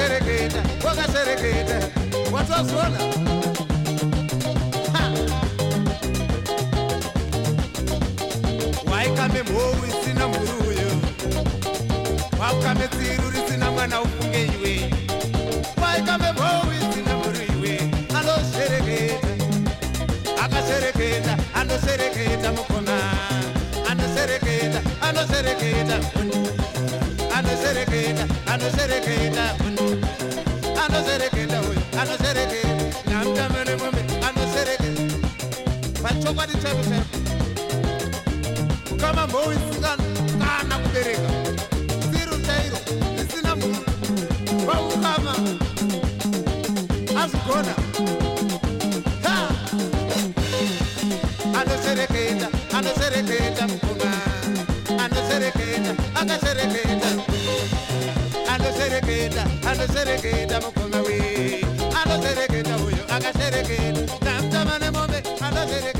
wakasereketa wakasereketa watozona waikame mhou isina mburuyo wakame tsiru risina mwana ufunge iwe waikame mhou isina mburu iwe anosereketa akasereketa anosereketa mukoma anosereketa anosereketa anosereketa anosereketa anosereketa uyu anosereketa namtamene mombe anosereketa pachokwadi chaipo kama mhou isingakana kubereka tsiru chairo isina munhu vaukama azigona anosereketa anosereketa mukoma anosereketa akasereketa anosereketa anosereketa mukoma we anosereketa uyo akasereketa namtamane mombe anosereketa